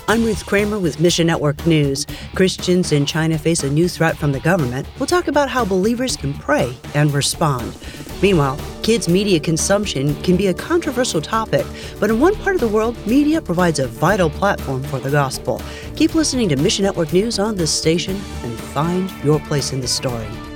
I'm Ruth Kramer with Mission Network News. Christians in China face a new threat from the government. We'll talk about how believers can pray and respond. Meanwhile, kids' media consumption can be a controversial topic, but in one part of the world, media provides a vital platform for the gospel. Keep listening to Mission Network News on this station and find your place in the story.